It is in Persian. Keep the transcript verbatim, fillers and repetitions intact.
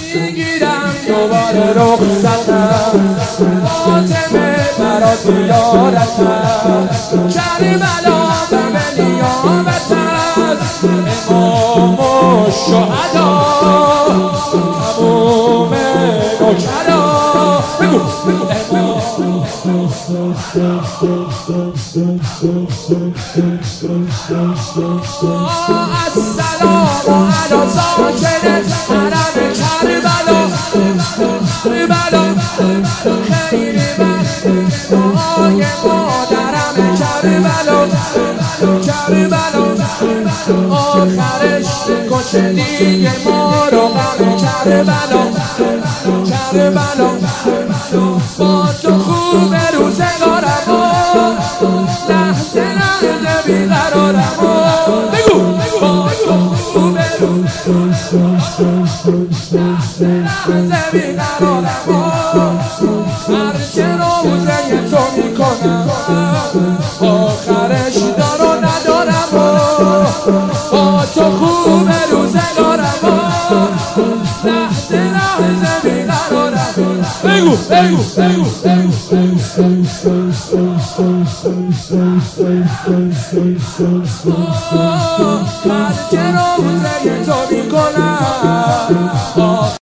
میگیرم دوباره رخصتم فاطمه برات زیارتم کربلا به نیابت است امام و شهدا تموم نوکرا بگو السلام علی ساکن حرم کربلا کربلا خیلی وقت دعای مادرم کربلا کربلا آخرش کشه دیگه ما رو غم کربلا کربلا با تو خوب روزگارم لحظه لحظه بیقرارم بگو با تو خوب لحظه بیقرارم هرچه روزه تو میکنم آخرش دار و ندارم با تو خوب روزگارم لحظه لحظه بیقرارم بگو بگو بگو هرچه روزه تو میکنم